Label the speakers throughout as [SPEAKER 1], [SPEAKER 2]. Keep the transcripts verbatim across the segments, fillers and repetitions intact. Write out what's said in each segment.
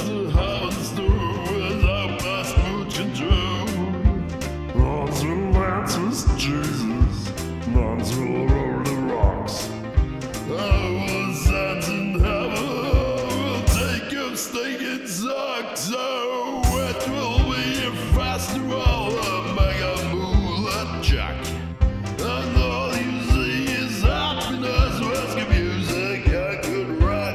[SPEAKER 1] the heavens through without my smooth control. Nuns will dance with Jesus, nuns will roll the rocks. I was dancing heaven, will take your stinking socks. So it will be a festival of mega moonlight jack. And all you see is happiness, whiskey music I could write.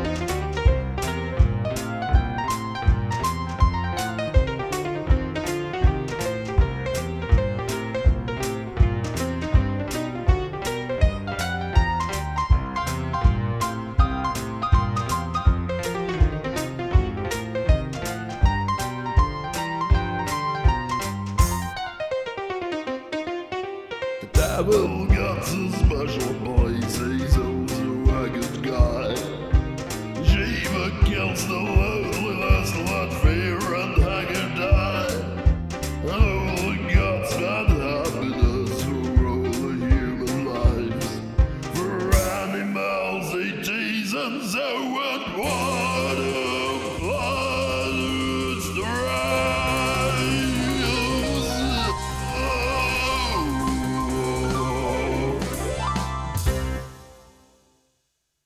[SPEAKER 1] The devil got a special place, he's also a good guy. Shiva kills the loneliness, let fear and anger die. All the gods got happiness for all the human lives. For animals, it is and so and water.